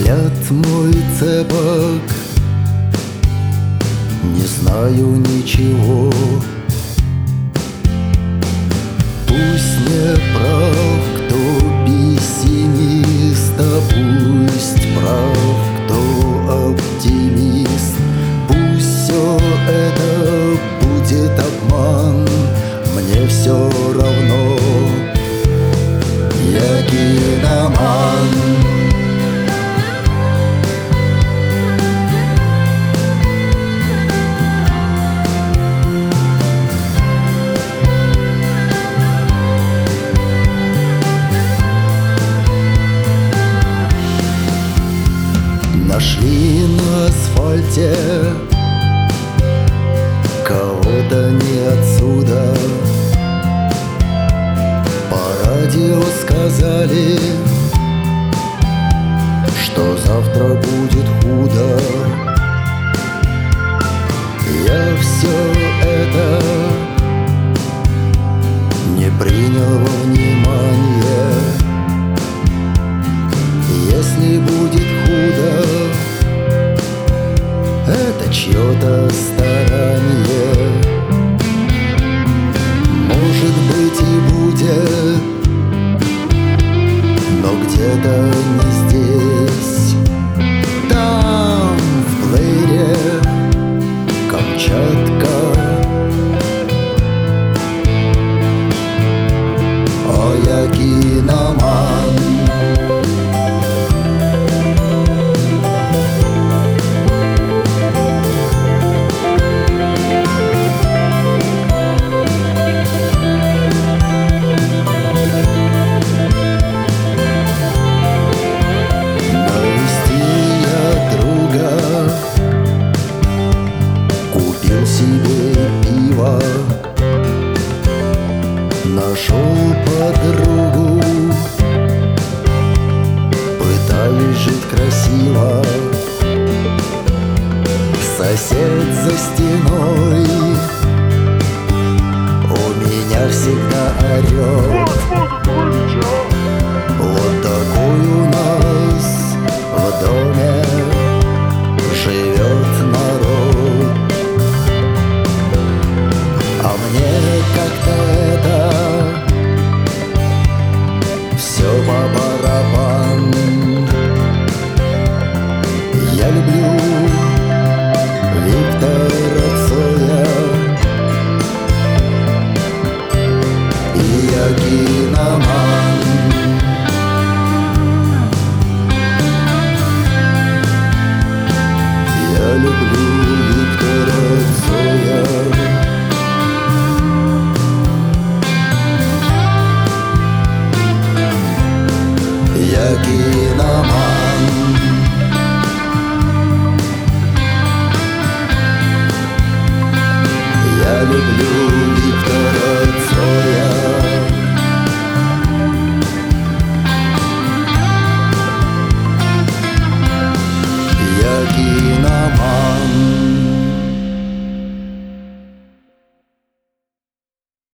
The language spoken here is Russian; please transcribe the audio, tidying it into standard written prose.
Нет, мой цепок, не знаю ничего. Пусть не прав, кто пессимист, а пусть прав, кто оптимист. Пусть все это будет обман, мне все равно. Я киноман. Нашли на асфальте кого-то не отсюда. По радио сказали, что завтра будет худо. Я все это не принял во внимание. Если будет худо, это чье-то старание. Может быть и будет, но где-то не здесь. Там, в плеере, Камчатка. О, я киноман. Нашел подругу, пытались жить красиво. Сосед за стеной у меня всегда орет. Вот такой у нас в доме живет народ. А мне как-то это все по барабан. Я люблю Виктора Цоя, и я киноман. Я люблю Виктора Цоя. Я киноман.